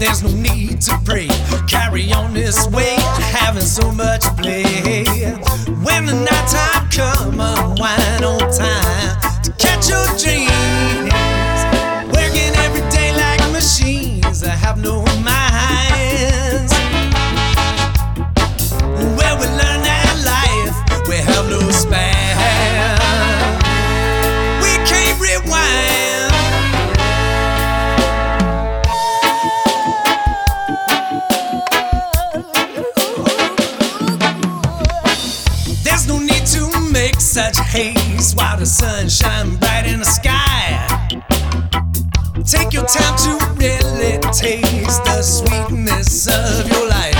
There's no need to pray, carry on this way, having so much play. When the nighttime come, unwind on time to catch your dreams. Working every day like machines that have no minds. Where we learn that life, we have no span. We can't rewind. There's no need to make such haste while the sun shines bright in the sky. Take your time to really taste the sweetness of your life.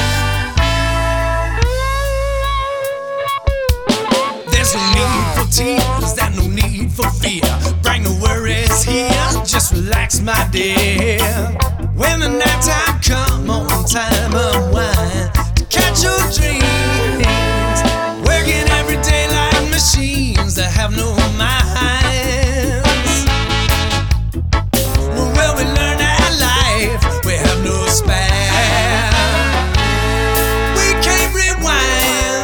There's no need for tears, there's no need for fear. Bring the worries here, just relax, my dear. When the nighttime come, on time unwind to catch your dreams. Working every day like machines that have no minds. Well, we learn that life, we have no span. We can't rewind.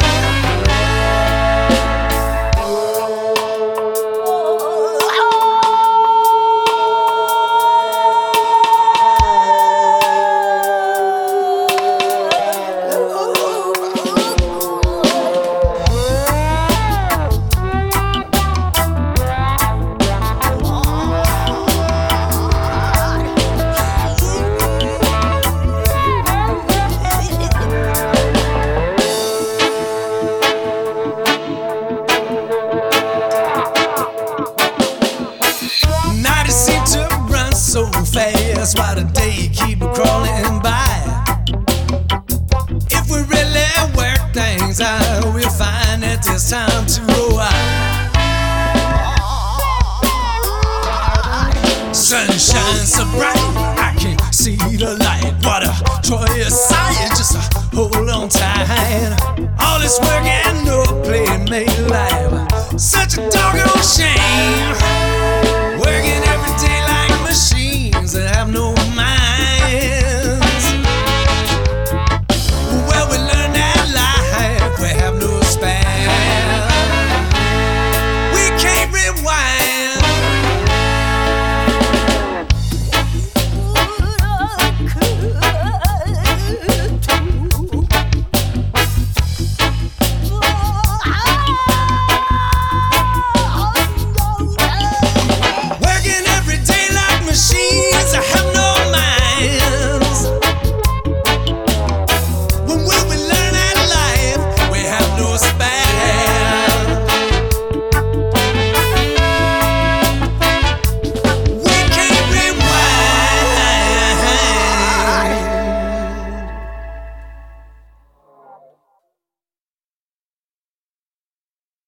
So fast while the day keep crawling by. If we really work things out, we'll find that there's time to go out. Sunshine so bright, I can see the light. What a joyous sight, just hold on tight. All this work and no play made life such a doggone shame.